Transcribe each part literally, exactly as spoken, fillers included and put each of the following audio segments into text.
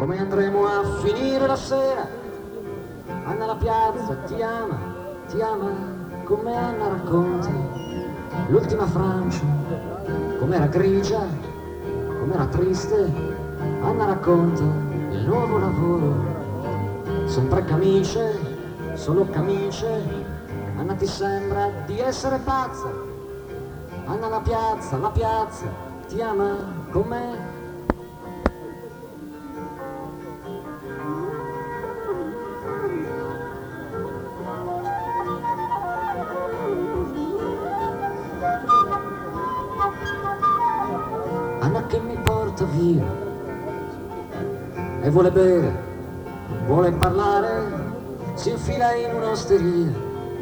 come andremo a finire la sera. Anna la piazza ti ama, ti ama come Anna racconti l'ultima Francia, com'era grigia, com'era triste. Anna racconta il nuovo lavoro, sempre camicie, solo camicie. Anna ti sembra di essere pazza. Anna la piazza, la piazza ti ama come Anna che mi porta via e vuole bere, vuole parlare, si infila in un'osteria.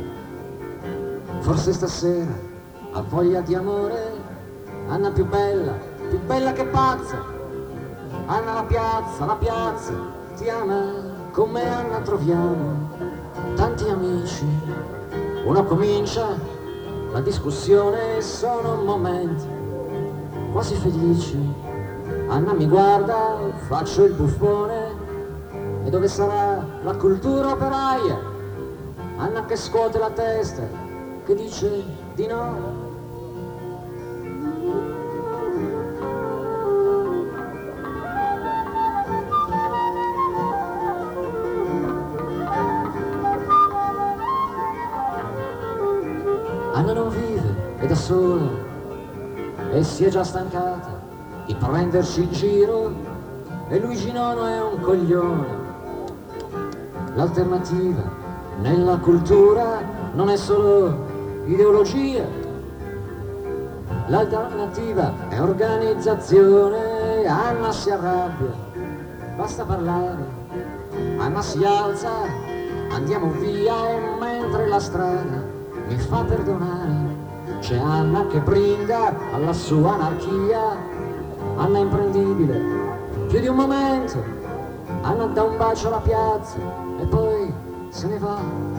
Forse stasera ha voglia di amore. Anna più bella, più bella che pazza. Anna la piazza, la piazza ti ama come Anna troviamo tanti amici. Uno comincia la discussione, sono momenti quasi felici. Anna mi guarda, faccio il buffone, e dove sarà la cultura operaia? Anna che scuote la testa, che dice di no. Anna non vive, è da sola, e si è già stancata di prenderci in giro, e Luigi Nono è un coglione. L'alternativa nella cultura non è solo ideologia, l'alternativa è organizzazione. Anna si arrabbia, basta parlare. Anna si alza, andiamo via, e mentre la strada mi fa perdonare c'è Anna che brinda alla sua anarchia. Anna imprendibile, più di un momento. Anna dà un bacio alla piazza e poi se ne va.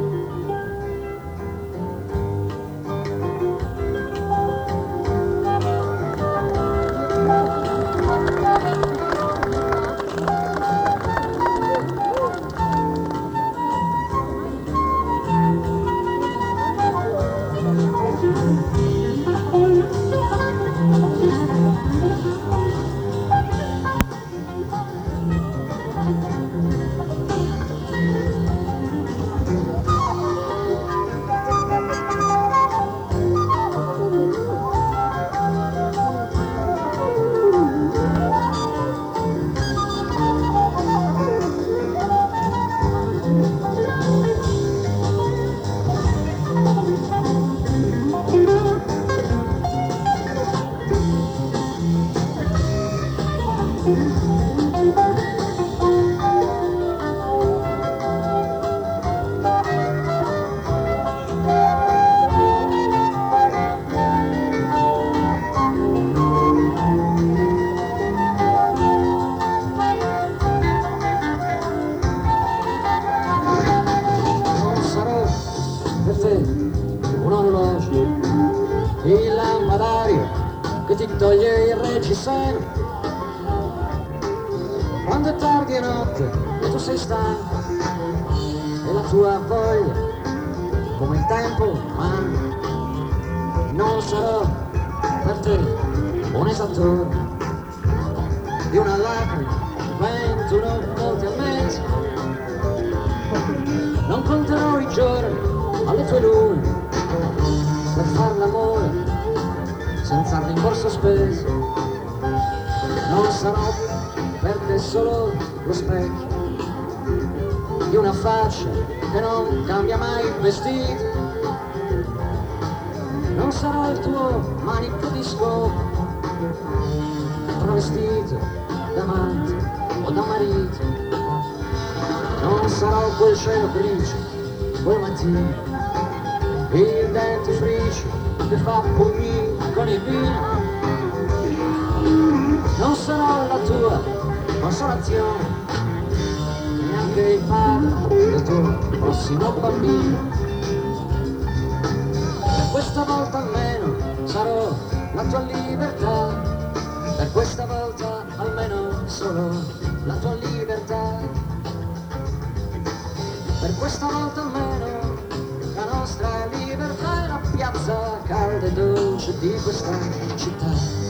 Un orologio, il lampadario che ti toglie il reggiseno quando è tardi e notte e tu sei stanco, e la tua voglia come il tempo manda. Non sarò per te un esattore di una lacrima, ventuno volte al mese. Non conterò i giorni alle tue lune per far l'amore senza rimborso speso. Non sarò per te solo lo specchio di una faccia che non cambia mai il vestito. Non sarò il tuo manico di scopo travestito da amante o da marito. Non sarò quel cielo grigio quel mattino, il dentifricio che fa pugni con il vino. Non sarò la tua consolazione, neanche il padre del tuo prossimo bambino. Per questa volta almeno sarò la tua libertà, per questa volta almeno solo la tua libertà. Per questa volta almeno la nostra libertà è la piazza calda e dolce di questa città.